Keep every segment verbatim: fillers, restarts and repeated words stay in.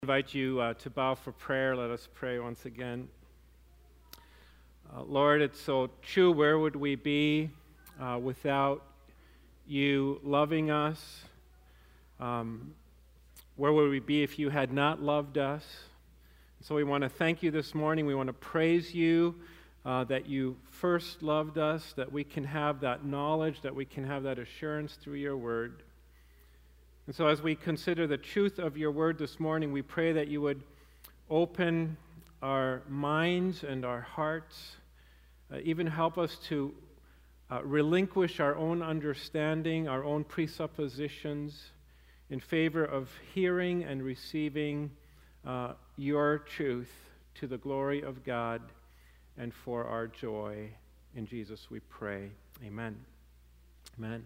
invite you uh, to bow for prayer. Let us pray once again. Uh, Lord, it's so true. Where would we be uh, without you loving us? Um, where would we be if you had not loved us? So we want to thank you this morning. We want to praise you uh, that you first loved us, that we can have that knowledge, that we can have that assurance through your word. And so as we consider the truth of your word this morning, we pray that you would open our minds and our hearts, uh, even help us to uh, relinquish our own understanding, our own presuppositions in favor of hearing and receiving uh, your truth to the glory of God and for our joy. In Jesus we pray. Amen. Amen.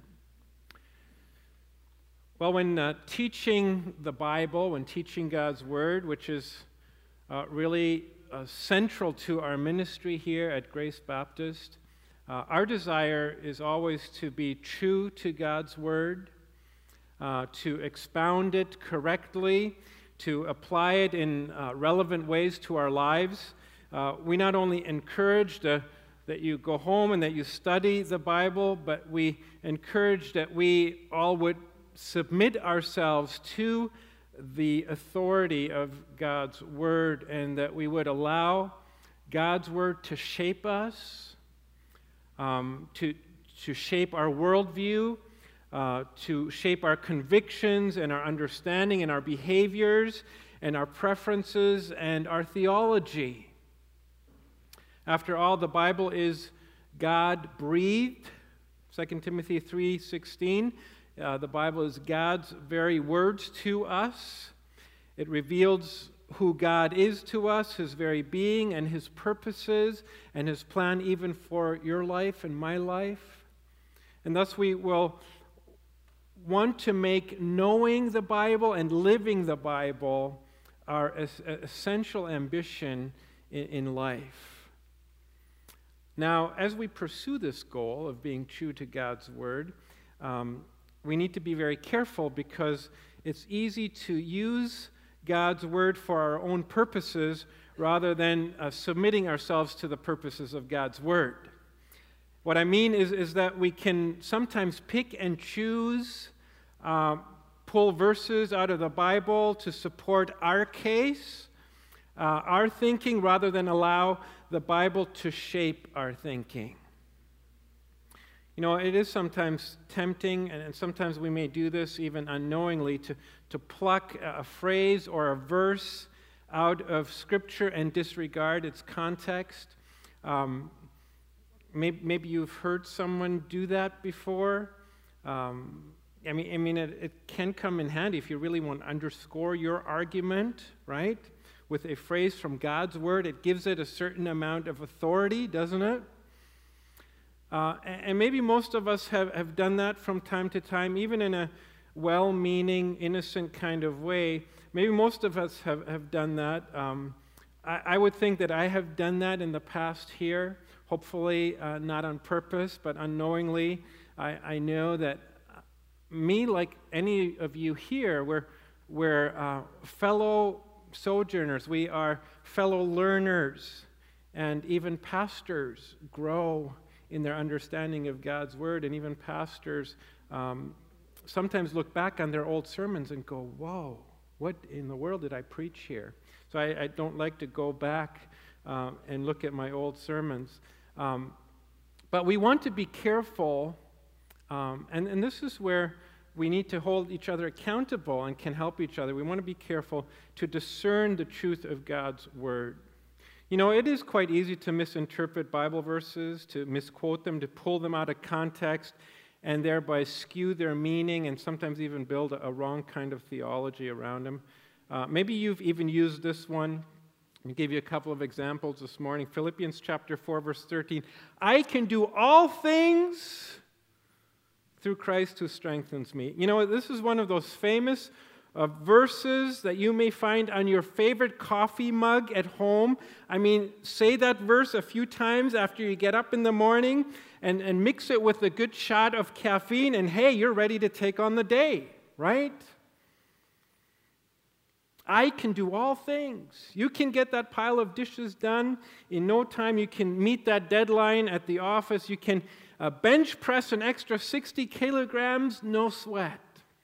Well, when uh, teaching the Bible, when teaching God's Word, which is uh, really uh, central to our ministry here at Grace Baptist, uh, our desire is always to be true to God's Word, uh, to expound it correctly, to apply it in uh, relevant ways to our lives. Uh, we not only encourage the that you go home and that you study the Bible, but we encourage that we all would submit ourselves to the authority of God's Word, and that we would allow God's Word to shape us, um, to, to shape our worldview, uh, to shape our convictions and our understanding and our behaviors and our preferences and our theology. After all, the Bible is God-breathed. Second Timothy three sixteen. Uh, the Bible is God's very words to us. It reveals who God is to us, His very being, and His purposes, and His plan even for your life and my life. And thus we will want to make knowing the Bible and living the Bible our es- essential ambition in, in life. Now, as we pursue this goal of being true to God's Word, um, we need to be very careful, because it's easy to use God's Word for our own purposes rather than uh, submitting ourselves to the purposes of God's Word. What I mean is, is that we can sometimes pick and choose, uh, pull verses out of the Bible to support our case, uh, our thinking, rather than allow the Bible to shape our thinking. You know, it is sometimes tempting, and sometimes we may do this even unknowingly, to, to pluck a phrase or a verse out of Scripture and disregard its context. Um, maybe, maybe you've heard someone do that before. Um, I mean, I mean, it, it can come in handy if you really want to underscore your argument, right? With a phrase from God's Word, it gives it a certain amount of authority, doesn't it? Uh, and maybe most of us have, have done that from time to time, even in a well-meaning, innocent kind of way. Maybe most of us have, have done that. Um, I, I would think that I have done that in the past here, hopefully uh, not on purpose, but unknowingly. I, I know that me, like any of you here, we're, we're uh, fellow sojourners. We are fellow learners, and even pastors grow in their understanding of God's Word, and even pastors um, sometimes look back on their old sermons and go, whoa, what in the world did I preach here? So I, I don't like to go back uh, and look at my old sermons. Um, but we want to be careful, um, and, and this is where we need to hold each other accountable and can help each other. We want to be careful to discern the truth of God's Word. You know, it is quite easy to misinterpret Bible verses, to misquote them, to pull them out of context, and thereby skew their meaning and sometimes even build a, a wrong kind of theology around them. Uh, maybe you've even used this one. Let me give you a couple of examples this morning. Philippians chapter four, verse thirteen. I can do all things through Christ who strengthens me. You know, this is one of those famous Uh, verses that you may find on your favorite coffee mug at home. I mean, say that verse a few times after you get up in the morning and, and mix it with a good shot of caffeine, and hey, you're ready to take on the day, right? I can do all things. You can get that pile of dishes done in no time. You can meet that deadline at the office. You can uh, bench press an extra sixty kilograms, no sweat.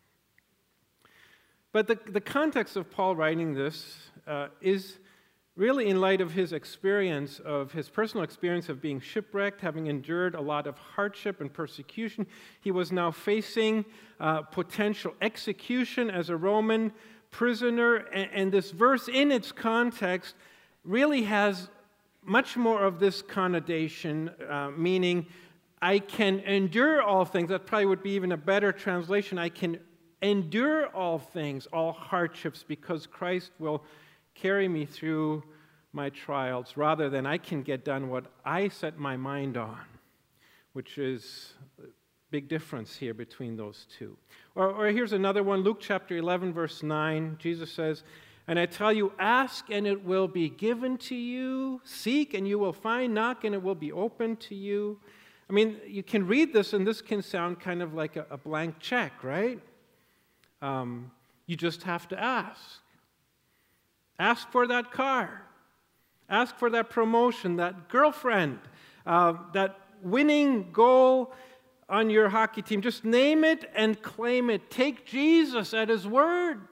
But the, the context of Paul writing this uh, is really in light of his experience, of his personal experience of being shipwrecked, having endured a lot of hardship and persecution. He was now facing uh, potential execution as a Roman prisoner, and, and this verse in its context really has much more of this connotation, uh, meaning I can endure all things. That probably would be even a better translation. I can endure all things, all hardships, because Christ will carry me through my trials, rather than I can get done what I set my mind on, which is a big difference here between those two. Or, or here's another one, Luke chapter eleven, verse nine. Jesus says, "And I tell you, ask and it will be given to you. Seek and you will find. Knock and it will be opened to you." I mean, you can read this and this can sound kind of like a, a blank check, right? Um, you just have to ask. Ask for that car. Ask for that promotion, that girlfriend, uh, that winning goal on your hockey team. Just name it and claim it. Take Jesus at his word.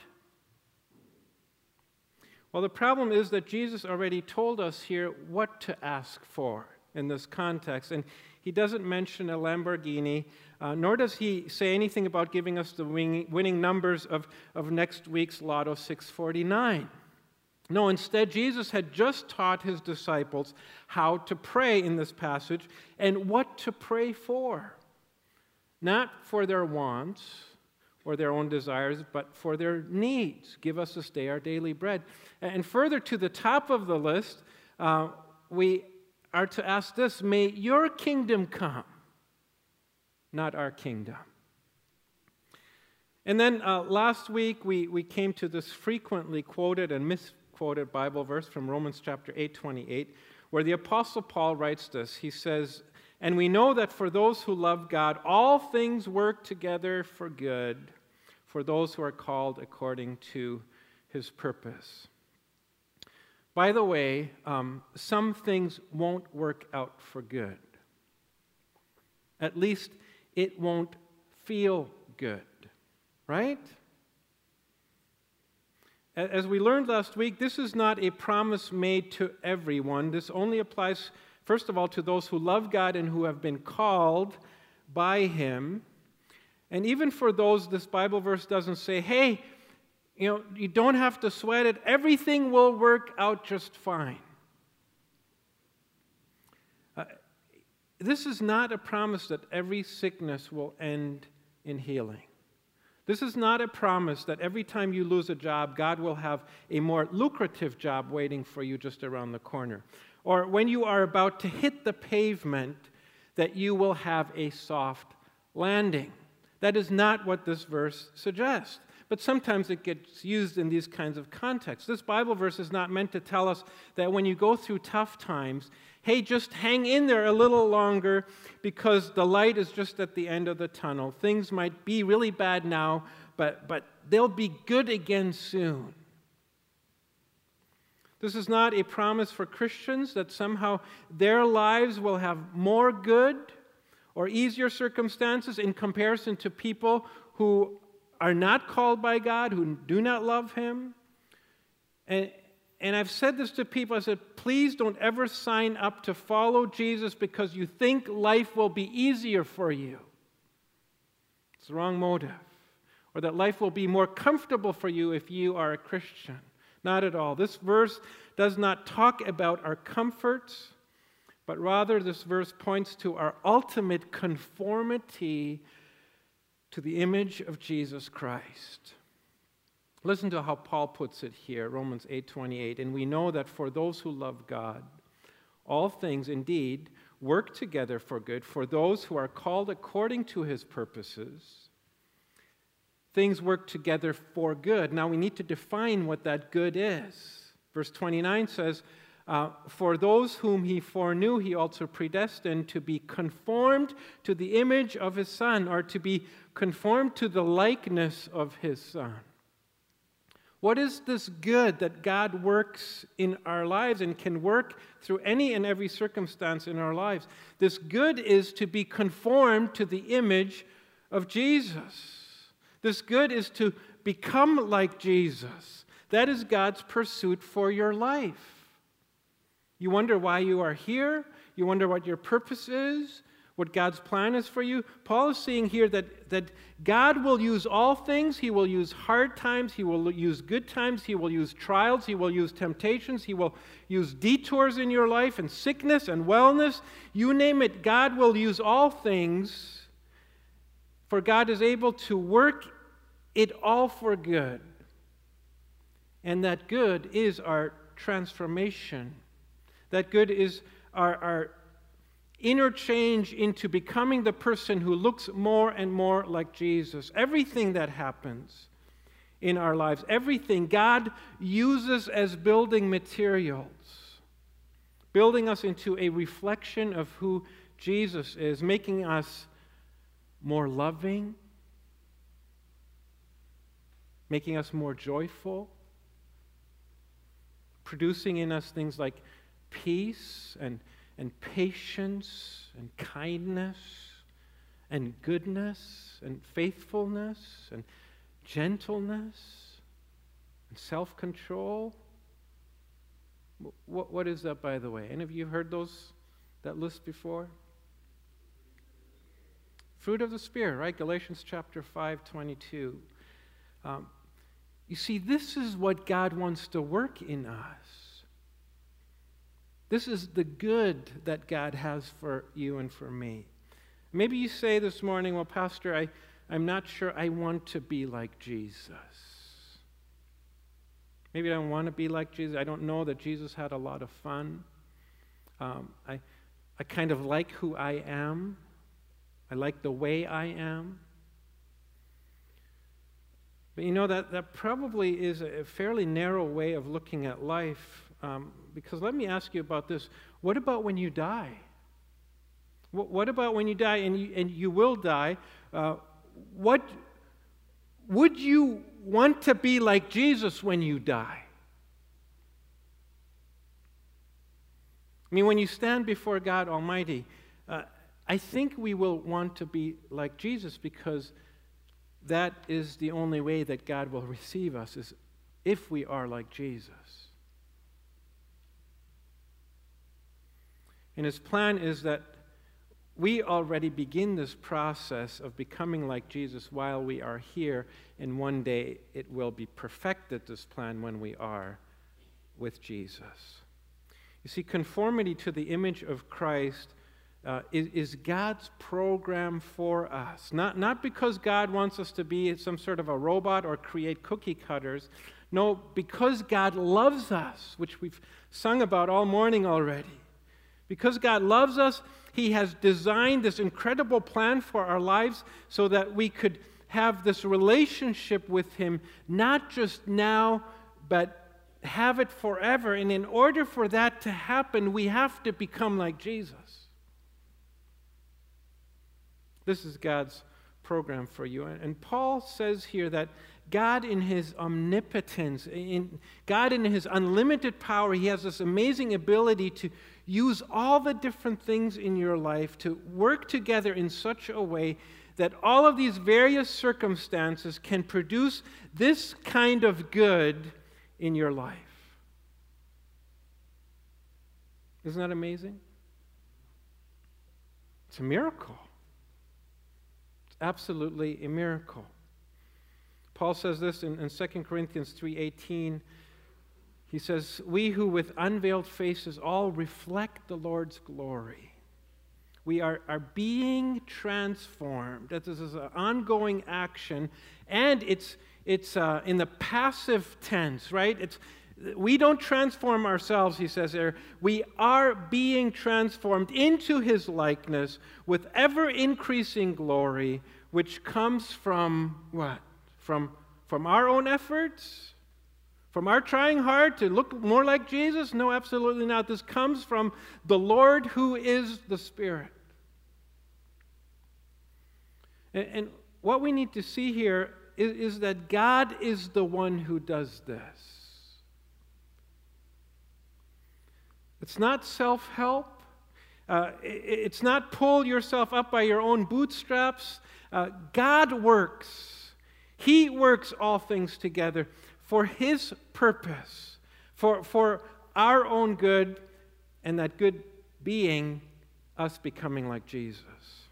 Well, the problem is that Jesus already told us here what to ask for in this context. And he doesn't mention a Lamborghini, uh, nor does he say anything about giving us the winning numbers of, of next week's Lotto six forty-nine. No, instead, Jesus had just taught his disciples how to pray in this passage and what to pray for. Not for their wants or their own desires, but for their needs. Give us this day our daily bread. And further to the top of the list, uh, we are to ask this: may your kingdom come, not our kingdom. And then uh, last week, we, we came to this frequently quoted and misquoted quoted Bible verse from Romans chapter eight twenty-eight, where the Apostle Paul writes this. He says, "And we know that for those who love God, all things work together for good, for those who are called according to his purpose." By the way, um, some things won't work out for good. At least it won't feel good, right? As we learned last week, this is not a promise made to everyone. This only applies, first of all, to those who love God and who have been called by him. And even for those, this Bible verse doesn't say, hey, you know, you don't have to sweat it. Everything will work out just fine. Uh, this is not a promise that every sickness will end in healing. This is not a promise that every time you lose a job, God will have a more lucrative job waiting for you just around the corner. Or when you are about to hit the pavement, that you will have a soft landing. That is not what this verse suggests. But sometimes it gets used in these kinds of contexts. This Bible verse is not meant to tell us that when you go through tough times, hey, just hang in there a little longer because the light is just at the end of the tunnel. Things might be really bad now, but, but they'll be good again soon. This is not a promise for Christians that somehow their lives will have more good or easier circumstances in comparison to people who are not called by God, who do not love him. And, and I've said this to people. I said, please don't ever sign up to follow Jesus because you think life will be easier for you. It's the wrong motive. Or that life will be more comfortable for you if you are a Christian. Not at all. This verse does not talk about our comforts, but rather this verse points to our ultimate conformity to the image of Jesus Christ. Listen to how Paul puts it here, Romans eight twenty-eight. "And we know that for those who love God, all things indeed work together for good, for those who are called according to his purposes." Things work together for good. Now we need to define what that good is. Verse twenty-nine says, Uh, for those whom he foreknew, he also predestined to be conformed to the image of his Son, or to be conformed to the likeness of his Son. What is this good that God works in our lives and can work through any and every circumstance in our lives? This good is to be conformed to the image of Jesus. This good is to become like Jesus. That is God's pursuit for your life. You wonder why you are here? You wonder what your purpose is? What God's plan is for you? Paul is saying here that, that God will use all things. He will use hard times. He will use good times. He will use trials. He will use temptations. He will use detours in your life and sickness and wellness. You name it, God will use all things, for God is able to work it all for good. And that good is our transformation. That good is our, our interchange into becoming the person who looks more and more like Jesus. Everything that happens in our lives, everything God uses as building materials, building us into a reflection of who Jesus is, making us more loving, making us more joyful, producing in us things like peace and and patience, and kindness, and goodness, and faithfulness, and gentleness, and self-control. What, what is that, by the way? Any of you heard those, that list before? Fruit of the Spirit, right? Galatians chapter five, twenty-two. Um, you see, this is what God wants to work in us. This is the good that God has for you and for me. Maybe you say this morning, well, Pastor, I, I'm not sure I want to be like Jesus. Maybe I don't want to be like Jesus. I don't know that Jesus had a lot of fun. Um, I, I kind of like who I am. I like the way I am. But you know, that, that probably is a fairly narrow way of looking at life. Um, because let me ask you about this. What about when you die? What, what about when you die, and you, and you will die? Uh, what would you want to be like Jesus when you die? I mean, when you stand before God Almighty, uh, I think we will want to be like Jesus, because that is the only way that God will receive us, is if we are like Jesus. And his plan is that we already begin this process of becoming like Jesus while we are here, and one day it will be perfected, this plan, when we are with Jesus. You see, conformity to the image of Christ uh, is, is God's program for us. Not, not because God wants us to be some sort of a robot or create cookie cutters. No, because God loves us, which we've sung about all morning already. Because God loves us, he has designed this incredible plan for our lives so that we could have this relationship with him, not just now, but have it forever. And in order for that to happen, we have to become like Jesus. This is God's program for you. And Paul says here that God in his omnipotence, in God in his unlimited power, he has this amazing ability to use all the different things in your life to work together in such a way that all of these various circumstances can produce this kind of good in your life. Isn't that amazing? It's a miracle. It's absolutely a miracle. Paul says this in, in Second Corinthians three eighteen. He says, we who with unveiled faces all reflect the Lord's glory. We are, are being transformed. That this is an ongoing action, and it's, it's uh, in the passive tense, right? It's, we don't transform ourselves, he says there. We are being transformed into his likeness with ever-increasing glory, which comes from what? From, from our own efforts? From our trying hard to look more like Jesus? No, absolutely not. This comes from the Lord who is the Spirit. And, and what we need to see here is, is that God is the one who does this. It's not self-help. Uh, it, it's not pull yourself up by your own bootstraps. Uh, God works. He works all things together for His purpose, for, for our own good, and that good being us becoming like Jesus.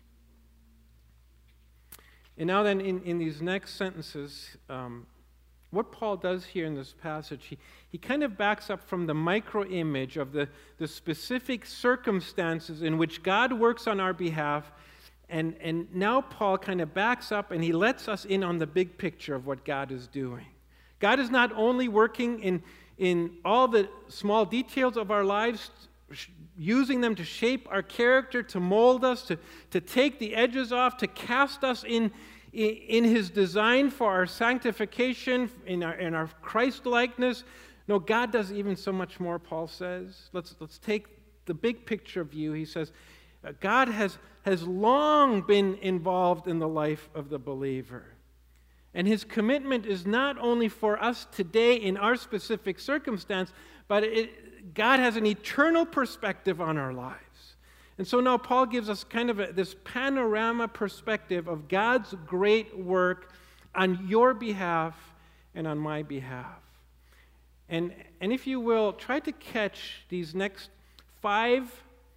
And now then, in, in these next sentences, um, what Paul does here in this passage, he, he kind of backs up from the micro-image of the, the specific circumstances in which God works on our behalf, and, and now Paul kind of backs up and he lets us in on the big picture of what God is doing. God is not only working in, in all the small details of our lives, using them to shape our character, to mold us, to, to take the edges off, to cast us in, in, in His design for our sanctification, in our, in our Christ-likeness. No, God does even so much more, Paul says. Let's, let's take the big picture view. He says, God has, has long been involved in the life of the believer. And His commitment is not only for us today in our specific circumstance, but it, God has an eternal perspective on our lives. And so now Paul gives us kind of a, this panorama perspective of God's great work on your behalf and on my behalf. And, and if you will, try to catch these next five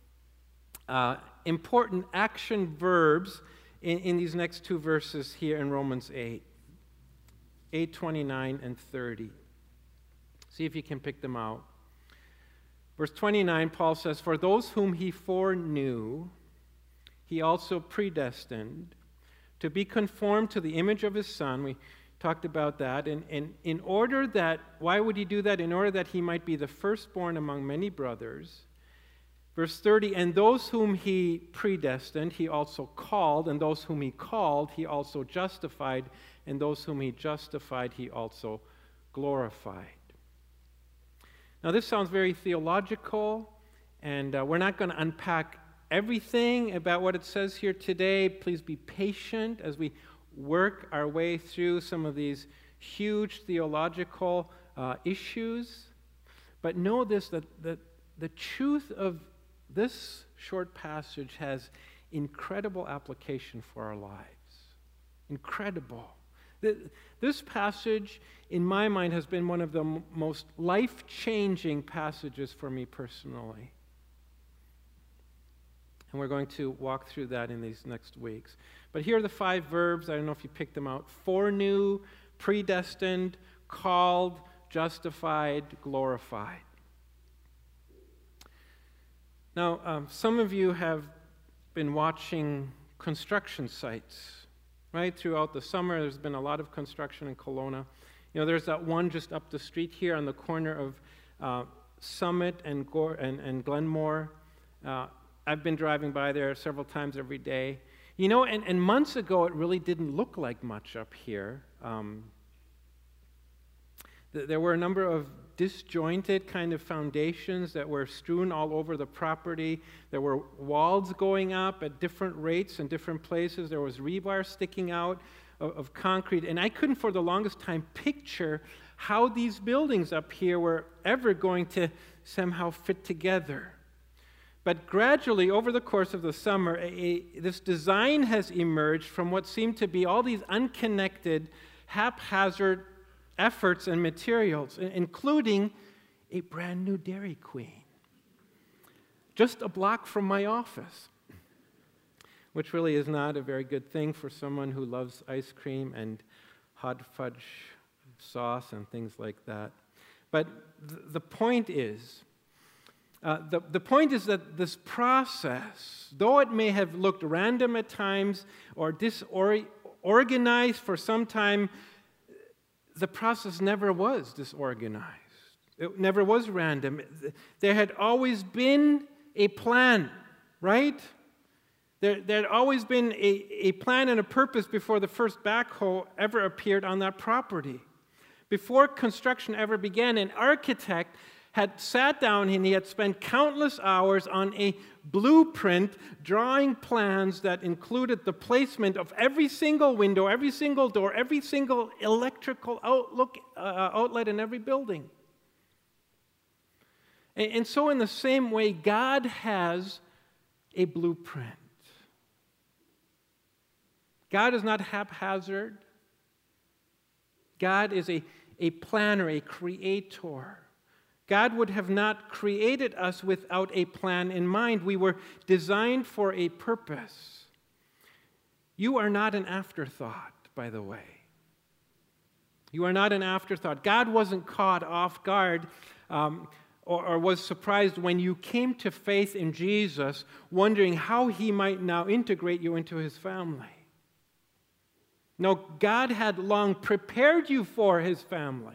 uh, important action verbs in, in these next two verses here in Romans eight. eight, twenty-nine, and thirty. See if you can pick them out. Verse twenty-nine, Paul says, "For those whom He foreknew, He also predestined to be conformed to the image of His Son." We talked about that. And, and in order that, why would He do that? In order that He might be the firstborn among many brothers. Verse thirty, "And those whom He predestined, He also called. And those whom He called, He also justified. And those whom He justified, He also glorified." Now, this sounds very theological, and uh, we're not going to unpack everything about what it says here today. Please be patient as we work our way through some of these huge theological uh, issues. But know this, that, that the truth of this short passage has incredible application for our lives. Incredible. This passage, in my mind, has been one of the m- most life-changing passages for me personally. And we're going to walk through that in these next weeks. But here are the five verbs. I don't know if you picked them out. Foreknew, predestined, called, justified, glorified. Now, um, some of you have been watching construction sites. Right, throughout the summer, there's been a lot of construction in Kelowna. You know, there's that one just up the street here on the corner of uh, Summit and, Gore, and, and Glenmore. Uh, I've been driving by there several times every day. You know, and, and months ago, it really didn't look like much up here. Um, th- there were a number of disjointed kind of foundations that were strewn all over the property. There were walls going up at different rates in different places. There was rebar sticking out of, of concrete. And I couldn't for the longest time picture how these buildings up here were ever going to somehow fit together. But gradually, over the course of the summer, a, a, this design has emerged from what seemed to be all these unconnected, haphazard efforts and materials, including a brand new Dairy Queen, just a block from my office, which really is not a very good thing for someone who loves ice cream and hot fudge sauce and things like that. But th- the point is, uh, the, the point is that this process, though it may have looked random at times or disorganized for some time, the process never was disorganized. It never was random. There had always been a plan, right? There, there had always been a, a plan and a purpose before the first backhoe ever appeared on that property. Before construction ever began, an architect had sat down and he had spent countless hours on a blueprint, drawing plans that included the placement of every single window, every single door, every single electrical outlook, uh, outlet in every building. And, and so in the same way, God has a blueprint. God is not haphazard. God is a, a planner, a creator. God would have not created us without a plan in mind. We were designed for a purpose. You are not an afterthought, by the way. You are not an afterthought. God wasn't caught off guard um, or, or was surprised when you came to faith in Jesus, wondering how he might now integrate you into his family. No, God had long prepared you for his family.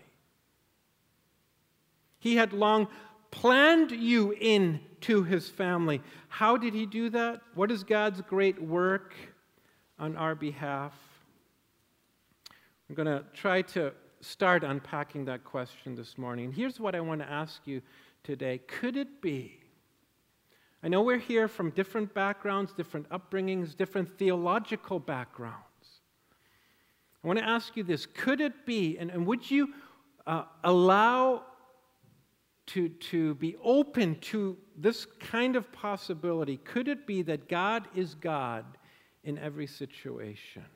He had long planned you into his family. How did he do that? What is God's great work on our behalf? I'm going to try to start unpacking that question this morning. Here's what I want to ask you today. Could it be? I know we're here from different backgrounds, different upbringings, different theological backgrounds. I want to ask you this. Could it be, and, and would you uh, allow to, to be open to this kind of possibility? Could it be that God is God in every situation?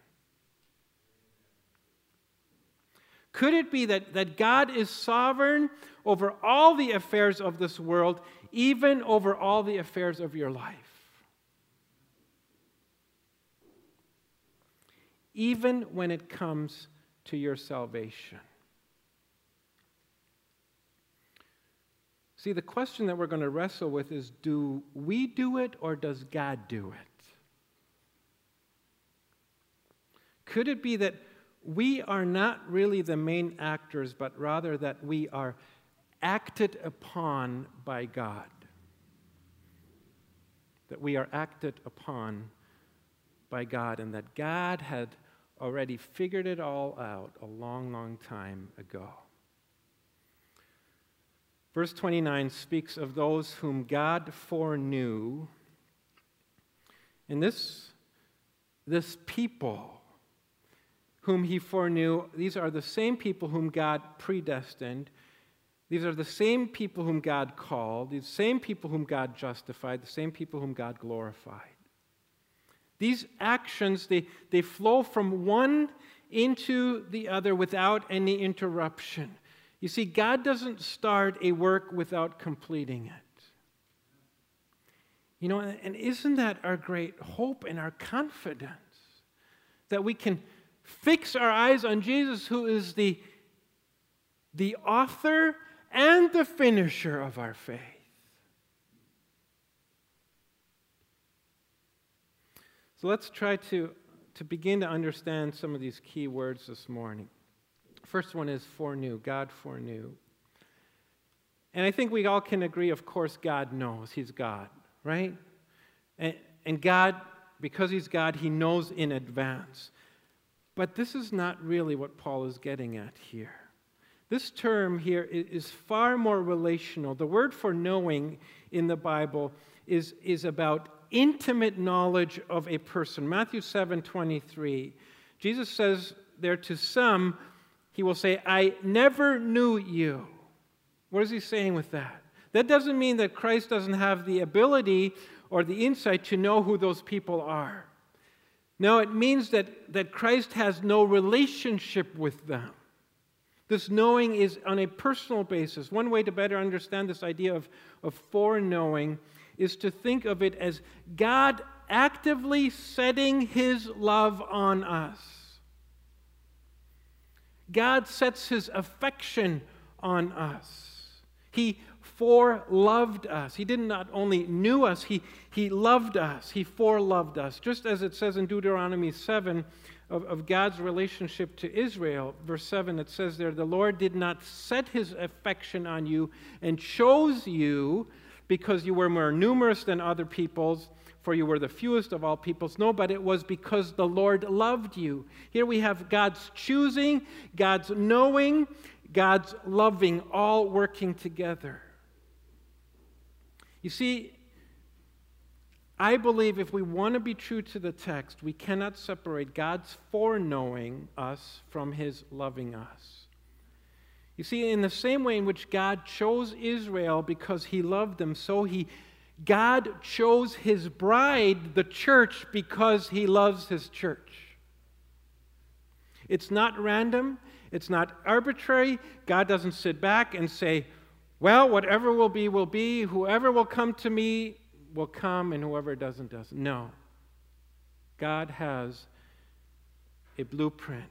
Could it be that, that God is sovereign over all the affairs of this world, even over all the affairs of your life? Even when it comes to your salvation. See, the question that we're going to wrestle with is, do we do it or does God do it? Could it be that we are not really the main actors, but rather that we are acted upon by God? That we are acted upon by God, and that God had already figured it all out a long, long time ago. Verse twenty-nine speaks of those whom God foreknew. And this, this people whom he foreknew, these are the same people whom God predestined. These are the same people whom God called, these same people whom God justified, the same people whom God glorified. These actions, they, they flow from one into the other without any interruption. You see, God doesn't start a work without completing it. You know, and isn't that our great hope and our confidence? That we can fix our eyes on Jesus, who is the, the author and the finisher of our faith. So let's try to, to begin to understand some of these key words this morning. First one is foreknew. God foreknew. And I think we all can agree, of course, God knows. He's God, right? And, and God, because he's God, he knows in advance. But this is not really what Paul is getting at here. This term here is far more relational. The word for knowing in the Bible is, is about intimate knowledge of a person. Matthew seven twenty-three. Jesus says there to some, he will say, I never knew you. What is he saying with that? That doesn't mean that Christ doesn't have the ability or the insight to know who those people are. No, it means that, that Christ has no relationship with them. This knowing is on a personal basis. One way to better understand this idea of, of foreknowing is to think of it as God actively setting his love on us. God sets his affection on us. He foreloved us. He did not only knew us, he, he loved us. He foreloved us. Just as it says in Deuteronomy seven of, of God's relationship to Israel, verse seven, it says there, the Lord did not set his affection on you and chose you because you were more numerous than other peoples, for you were the fewest of all peoples. No, but it was because the Lord loved you. Here we have God's choosing, God's knowing, God's loving, all working together. You see, I believe if we want to be true to the text, we cannot separate God's foreknowing us from his loving us. You see, in the same way in which God chose Israel because he loved them, so he, God chose his bride, the church, because he loves his church. It's not random. It's not arbitrary. God doesn't sit back and say, well, whatever will be, will be. Whoever will come to me will come, and whoever doesn't, doesn't. No. God has a blueprint.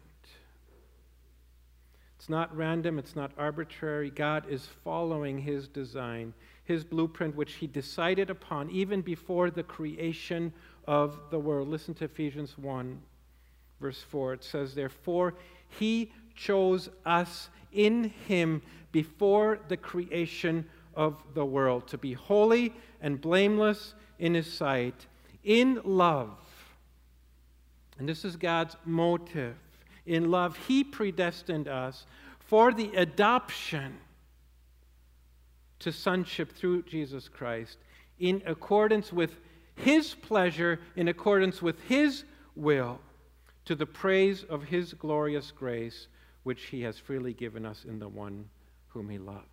It's not random. It's not arbitrary. God is following his design, his blueprint, which he decided upon even before the creation of the world. Listen to Ephesians one, verse four. It says, therefore, he chose us in him before the creation of the world to be holy and blameless in his sight, in love. And this is God's motive. In love, he predestined us for the adoption to sonship through Jesus Christ in accordance with his pleasure, in accordance with his will, to the praise of his glorious grace, which he has freely given us in the one whom he loves.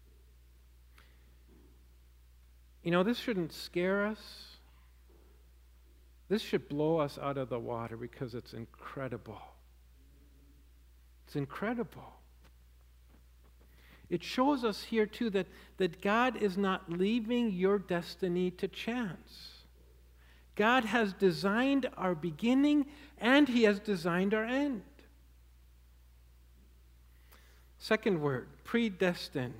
You know, this shouldn't scare us. This should blow us out of the water because it's incredible. It's incredible. It shows us here, too, that, that God is not leaving your destiny to chance. God has designed our beginning, and he has designed our end. Second word, predestined.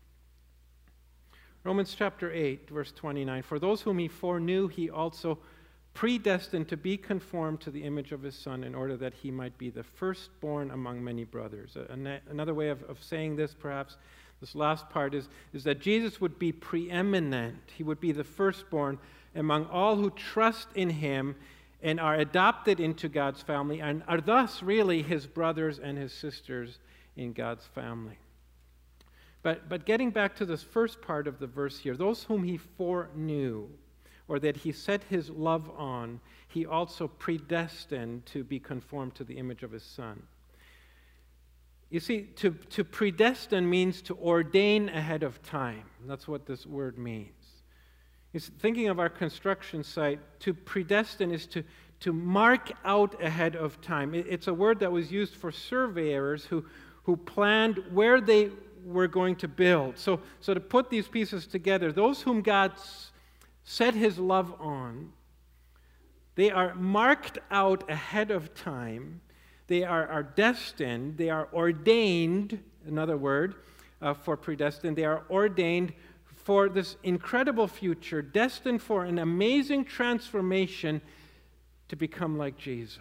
Romans chapter eight, verse twenty-nine. For those whom he foreknew, he also predestined to be conformed to the image of his Son, in order that he might be the firstborn among many brothers. Another way of, of saying this, perhaps, this last part, is, is that Jesus would be preeminent. He would be the firstborn among all who trust in him and are adopted into God's family and are thus really his brothers and his sisters in God's family. But, but getting back to this first part of the verse here, those whom he foreknew, or that he set his love on, he also predestined to be conformed to the image of his Son. You see, to, to predestine means to ordain ahead of time. That's what this word means. It's thinking of our construction site, to predestine is to, to mark out ahead of time. It, it's a word that was used for surveyors who, who planned where they were going to build. So, so to put these pieces together, those whom God set his love on, they are marked out ahead of time. They are, are destined. They are ordained, another word uh, for predestined. They are ordained for this incredible future, destined for an amazing transformation to become like Jesus.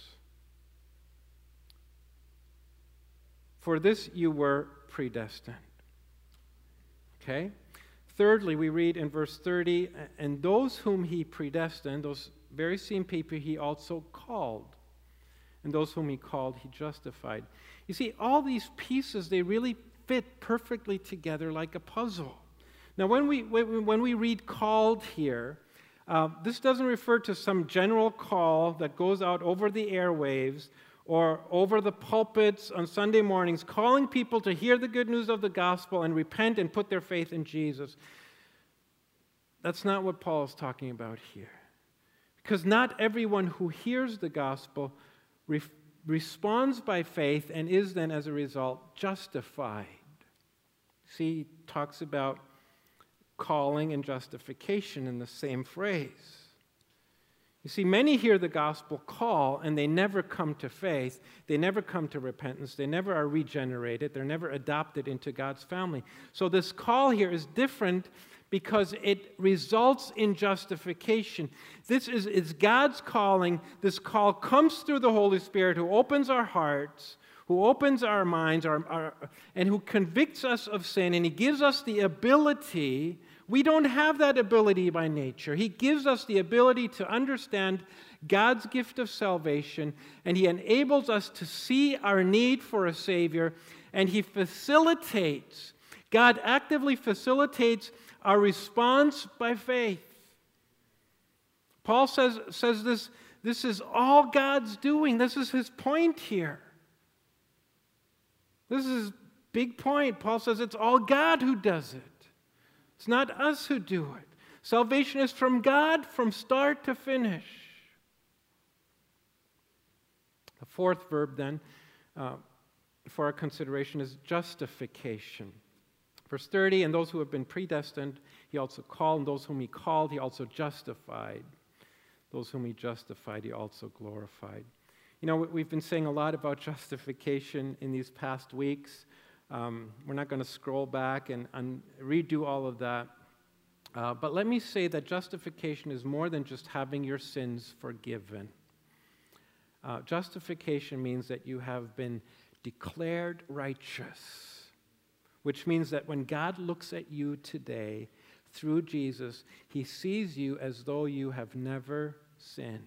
For this you were predestined. Okay? Thirdly, we read in verse thirty, and those whom he predestined, those very same people he also called. And those whom he called, he justified. You see, all these pieces, they really fit perfectly together like a puzzle. Now, when we, when we read called here, uh, this doesn't refer to some general call that goes out over the airwaves or over the pulpits on Sunday mornings, calling people to hear the good news of the gospel and repent and put their faith in Jesus. That's not what Paul is talking about here. Because not everyone who hears the gospel re- responds by faith and is then, as a result, justified. See, he talks about calling and justification in the same phrase. You see, many hear the gospel call and they never come to faith. They never come to repentance. They never are regenerated. They're never adopted into God's family. So this call here is different because it results in justification. This is it's God's calling. This call comes through the Holy Spirit who opens our hearts, who opens our minds, our, our, and who convicts us of sin, and he gives us the ability. We don't have that ability by nature. He gives us the ability to understand God's gift of salvation, and he enables us to see our need for a Savior, and he facilitates God actively facilitates our response by faith. Paul says, says this, this is all God's doing. This is his point here. This is his big point. Paul says it's all God who does it. It's not us who do it. Salvation is from God from start to finish. The fourth verb then uh, for our consideration is justification. Verse thirty, and those who have been predestined, he also called, and those whom he called, he also justified. Those whom he justified, he also glorified. You know, we've been saying a lot about justification in these past weeks. Um, we're not going to scroll back and, and redo all of that. Uh, but let me say that justification is more than just having your sins forgiven. Uh, justification means that you have been declared righteous, which means that when God looks at you today through Jesus, he sees you as though you have never sinned.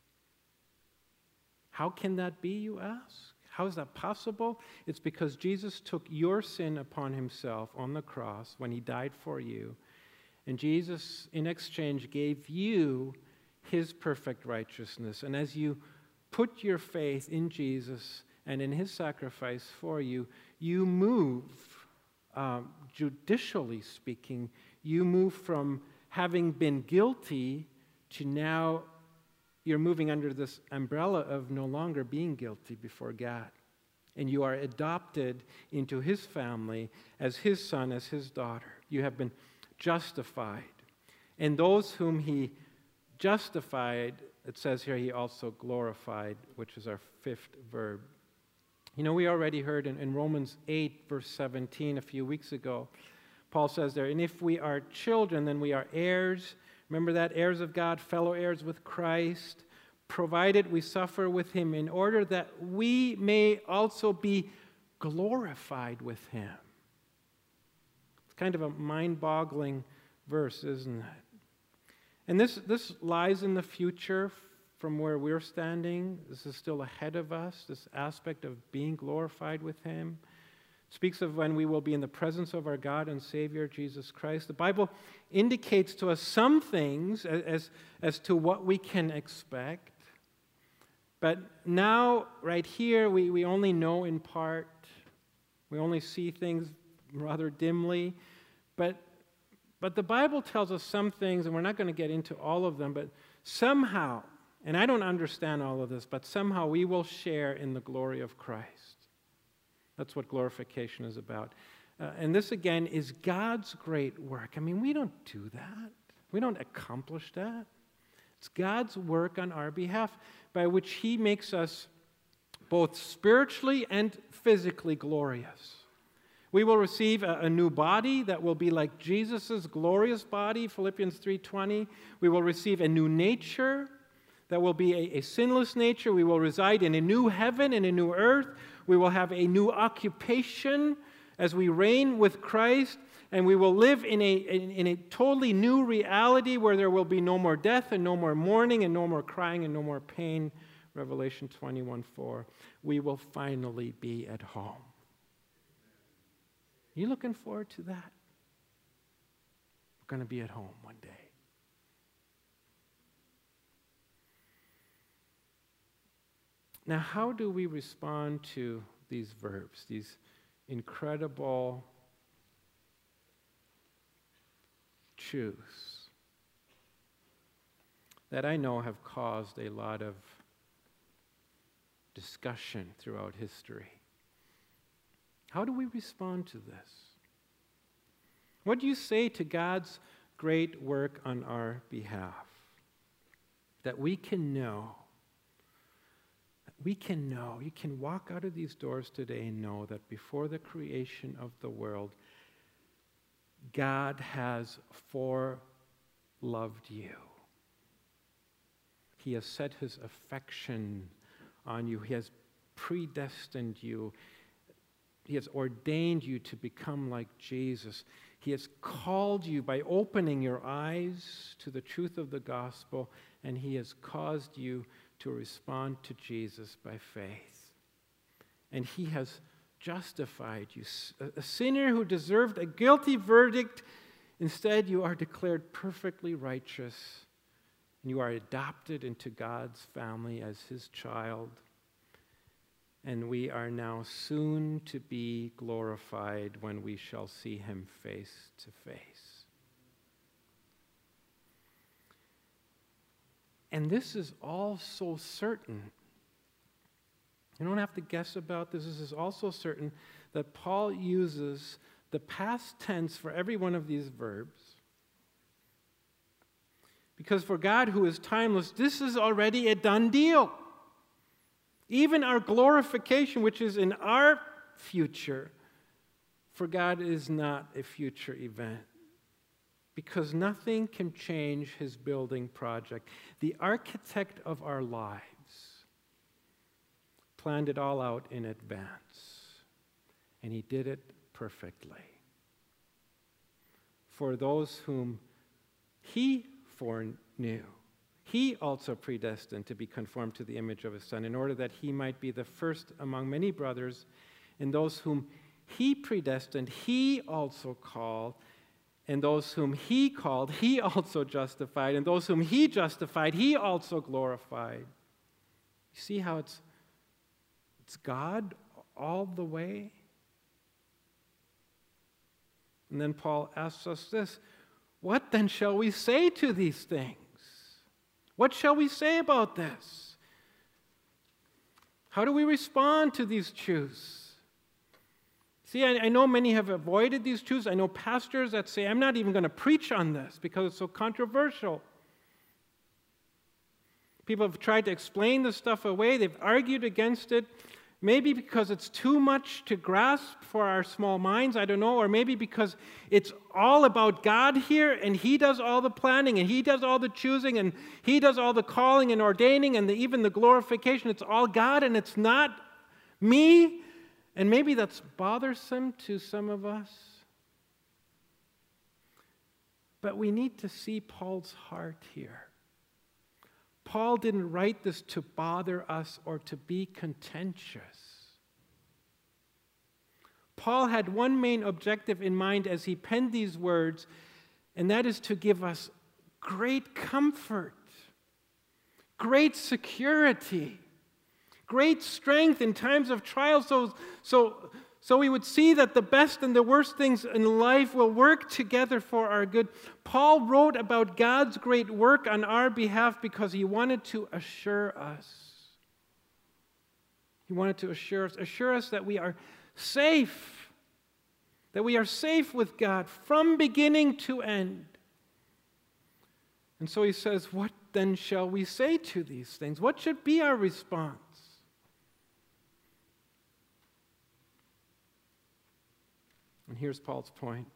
How can that be, you ask? How is that possible? It's because Jesus took your sin upon himself on the cross when he died for you. And Jesus, in exchange, gave you his perfect righteousness. And as you put your faith in Jesus and in his sacrifice for you, you move, um, judicially speaking, you move from having been guilty to now you're moving under this umbrella of no longer being guilty before God. And you are adopted into his family as his son, as his daughter. You have been justified. And those whom he justified, it says here, he also glorified, which is our fifth verb. You know, we already heard in, in Romans eight, verse seventeen, a few weeks ago, Paul says there, and if we are children, then we are heirs. Remember that? Heirs of God, fellow heirs with Christ, provided we suffer with him in order that we may also be glorified with him. It's kind of a mind-boggling verse, isn't it? And this, this lies in the future from where we're standing. This is still ahead of us, this aspect of being glorified with him. It speaks of when we will be in the presence of our God and Savior, Jesus Christ. The Bible indicates to us some things as, as, as to what we can expect. But now, right here, we, we only know in part. We only see things rather dimly. But, but the Bible tells us some things, and we're not going to get into all of them, but somehow, and I don't understand all of this, but somehow we will share in the glory of Christ. That's what glorification is about. Uh, and this, again, is God's great work. I mean, we don't do that. We don't accomplish that. It's God's work on our behalf by which he makes us both spiritually and physically glorious. We will receive a, a new body that will be like Jesus' glorious body, Philippians three twenty. We will receive a new nature that will be a, a sinless nature. We will reside in a new heaven and a new earth. We will have a new occupation as we reign with Christ, and we will live in a, in, in a totally new reality where there will be no more death and no more mourning and no more crying and no more pain. Revelation twenty-one four. We will finally be at home. You looking forward to that? We're going to be at home one day. Now, how do we respond to these verbs, these incredible truths that I know have caused a lot of discussion throughout history? How do we respond to this? What do you say to God's great work on our behalf? That we can know, that we can know, you can walk out of these doors today and know that before the creation of the world, God has foreloved you. He has set his affection on you. He has predestined you. He has ordained you to become like Jesus. He has called you by opening your eyes to the truth of the gospel, and he has caused you to respond to Jesus by faith. And he has justified. You, a sinner who deserved a guilty verdict, instead you are declared perfectly righteous, and you are adopted into God's family as his child. And we are now soon to be glorified when we shall see him face to face. And this is all so certain. You don't have to guess about this. This is also certain that Paul uses the past tense for every one of these verbs. Because for God, who is timeless, this is already a done deal. Even our glorification, which is in our future, for God is not a future event. Because nothing can change his building project. The architect of our lives planned it all out in advance, and he did it perfectly. For those whom he foreknew, he also predestined to be conformed to the image of his Son, in order that he might be the first among many brothers. And those whom he predestined, he also called. And those whom he called, he also justified. And those whom he justified, he also glorified. You see how it's, it's God all the way? And then Paul asks us this: what then shall we say to these things? What shall we say about this? How do we respond to these truths? See, I, I know many have avoided these truths. I know pastors that say, I'm not even going to preach on this because it's so controversial. People have tried to explain this stuff away. They've argued against it. Maybe because it's too much to grasp for our small minds, I don't know, or maybe because it's all about God here, and he does all the planning, and he does all the choosing, and he does all the calling and ordaining, and the, even the glorification. It's all God, and it's not me. And maybe that's bothersome to some of us. But we need to see Paul's heart here. Paul didn't write this to bother us or to be contentious. Paul had one main objective in mind as he penned these words, and that is to give us great comfort, great security, great strength in times of trial, so, so, so we would see that the best and the worst things in life will work together for our good. Paul wrote about God's great work on our behalf because he wanted to assure us. He wanted to assure us, assure us that we are safe, that we are safe with God from beginning to end. And so he says, what then shall we say to these things? What should be our response? And here's Paul's point.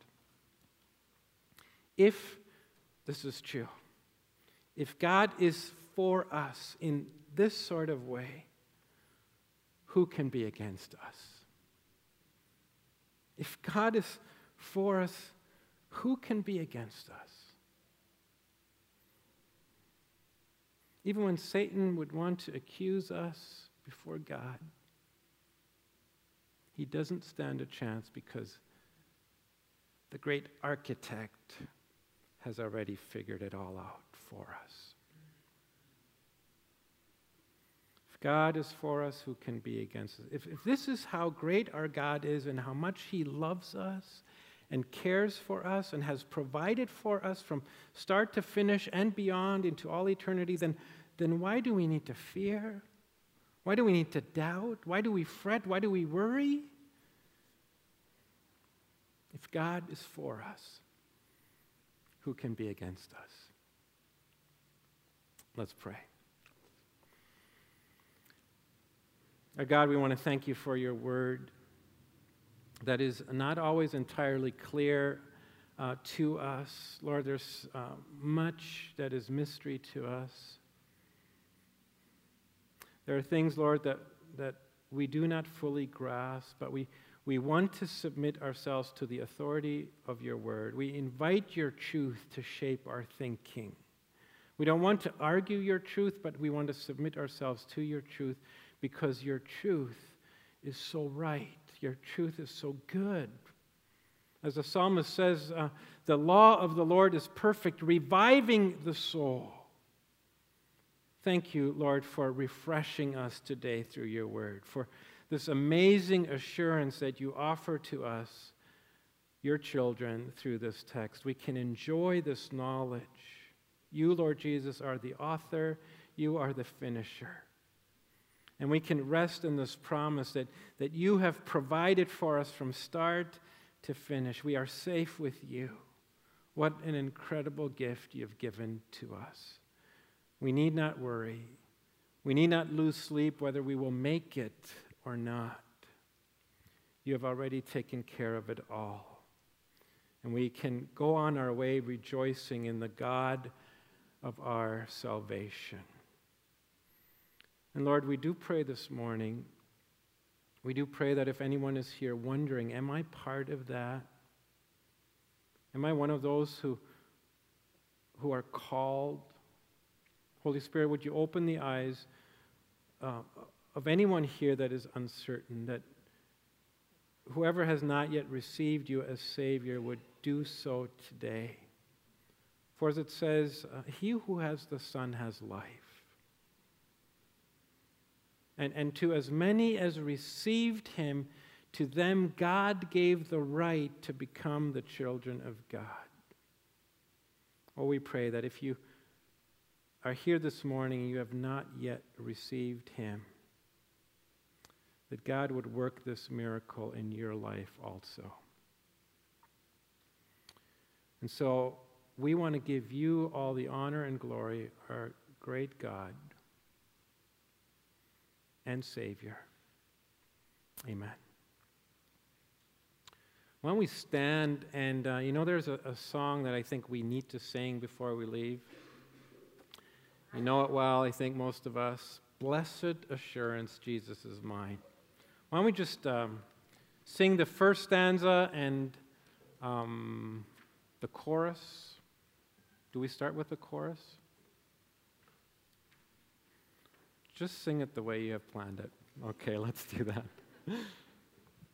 If this is true, if God is for us in this sort of way, who can be against us? If God is for us, who can be against us? Even when Satan would want to accuse us before God, he doesn't stand a chance because the great architect has already figured it all out for us. If God is for us, who can be against us? If, if this is how great our God is and how much he loves us and cares for us and has provided for us from start to finish and beyond into all eternity, then, then why do we need to fear? Why do we need to doubt? Why do we fret? Why do we worry? If God is for us, who can be against us? Let's pray. Our God, we want to thank you for your word that is not always entirely clear uh, to us. Lord, there's uh, much that is mystery to us. There are things, Lord, that, that we do not fully grasp, but we We want to submit ourselves to the authority of your word. We invite your truth to shape our thinking. We don't want to argue your truth, but we want to submit ourselves to your truth because your truth is so right. Your truth is so good. As the psalmist says, uh, the law of the Lord is perfect, reviving the soul. Thank you, Lord, for refreshing us today through your word, for this amazing assurance that you offer to us, your children, through this text. We can enjoy this knowledge. You, Lord Jesus, are the author. You are the finisher. And we can rest in this promise that, that you have provided for us from start to finish. We are safe with you. What an incredible gift you've given to us. We need not worry. We need not lose sleep whether we will make it or not. You have already taken care of it all. And we can go on our way rejoicing in the God of our salvation. And Lord, we do pray this morning, we do pray that if anyone is here wondering, am I part of that? Am I one of those who, who are called? Holy Spirit, would you open the eyes uh, of anyone here that is uncertain, that whoever has not yet received you as Savior would do so today. For as it says, uh, he who has the Son has life. And, and to as many as received him, to them God gave the right to become the children of God. Oh, we pray that if you are here this morning and you have not yet received him, that God would work this miracle in your life also. And so we want to give you all the honor and glory, our great God and Savior. Amen. Why don't we stand, and uh, you know there's a, a song that I think we need to sing before we leave. You know it well, I think most of us. Blessed assurance, Jesus is mine. Why don't we just um, sing the first stanza and um, the chorus? Do we start with the chorus? Just sing it the way you have planned it. Okay, let's do that.